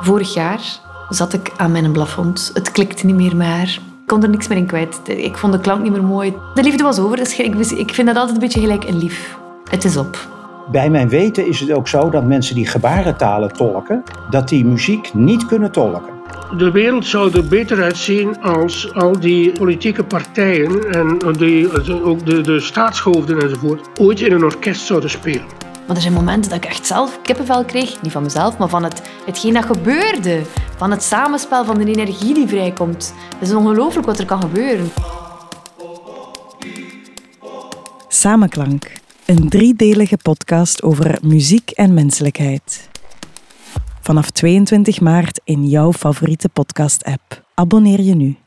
Vorig jaar zat ik aan mijn plafond. Het klikte niet meer maar. Ik kon er niks meer in kwijt. Ik vond de klank niet meer mooi. De liefde was over. Dus ik vind dat altijd een beetje gelijk een lief. Het is op. Bij mijn weten is het ook zo dat mensen die gebarentalen tolken, dat die muziek niet kunnen tolken. De wereld zou er beter uitzien als al die politieke partijen en ook de staatshoofden enzovoort ooit in een orkest zouden spelen. Maar er zijn momenten dat ik echt zelf kippenvel kreeg. Niet van mezelf, maar van hetgeen dat gebeurde. Van het samenspel, van de energie die vrijkomt. Het is ongelooflijk wat er kan gebeuren. Samenklank. Een 3-delige podcast over muziek en menselijkheid. Vanaf 22 maart in jouw favoriete podcast-app. Abonneer je nu.